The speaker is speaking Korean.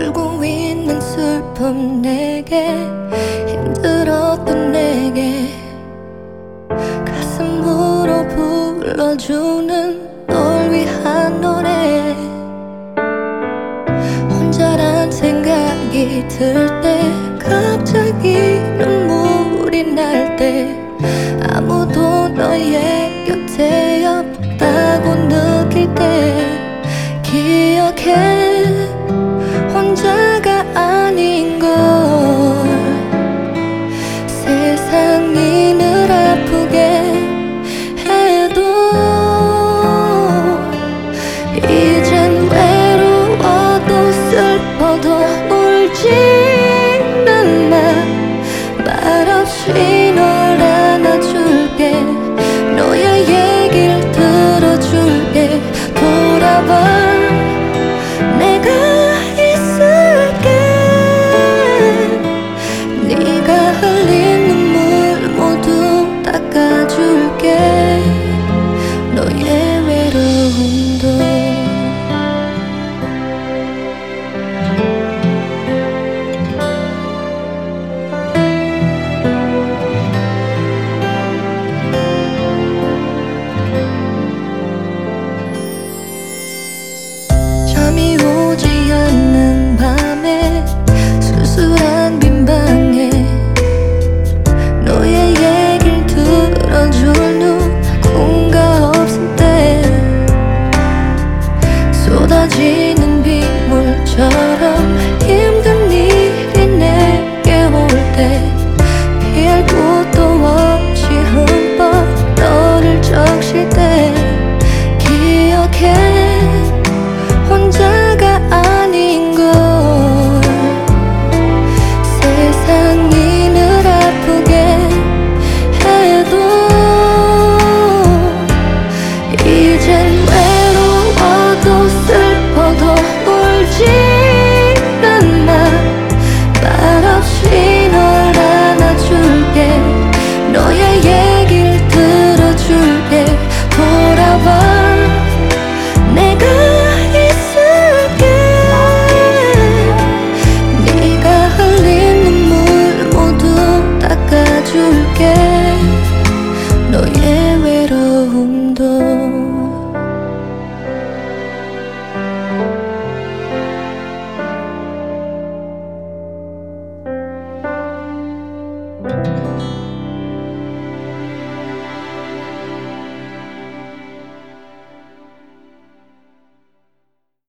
울고 있는 슬픔 내게, 힘들었던 내게 가슴으로 불러주는 널 위한 노래. 혼자란 생각이 들 때, 갑자기 눈물이 날 때, 아무도 너의 곁에 없다고 느낄 때 기억해, 혼자가 아닌 걸. 세상이 늘 아프게 해도 이젠 외로워도 슬퍼도 울지는 마. 말없이 널 안아줄게, 너의 얘길 들어줄게. 돌아와, 내가 있을게. 네가 흘린 눈물 모두 닦아줄게, 너의 외로움도. 잠이 오지 않는 밤에, 쓸쓸한 빈 방에 너의 얘길 들어줄 누군가 없을 때, 쏟아지는 빗물처럼 힘든